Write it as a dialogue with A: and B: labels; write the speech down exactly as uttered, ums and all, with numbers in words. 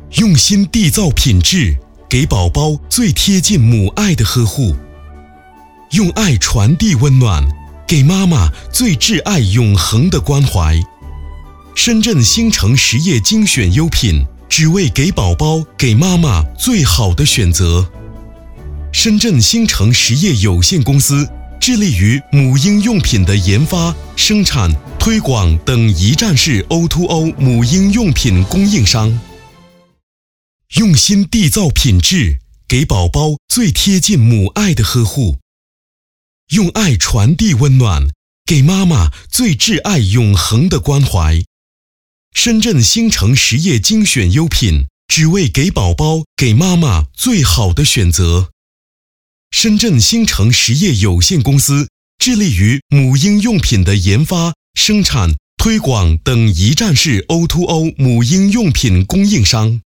A: 用心缔造品质，给宝宝最贴近母爱的呵护，用爱传递温暖，给妈妈最挚爱永恒的关怀。深圳星城实业精选优品，只为给宝宝给妈妈最好的选择。深圳星城实业有限公司致力于母婴用品的研发、生产、推广等一站式 O to O 母婴用品供应商。用心缔造品质，给宝宝最贴近母爱的呵护，用爱传递温暖，给妈妈最挚爱永恒的关怀。深圳星城实业精选优品，只为给宝宝给妈妈最好的选择。深圳星城实业有限公司致力于母婴用品的研发、生产、推广等一站式 O to O 母婴用品供应商。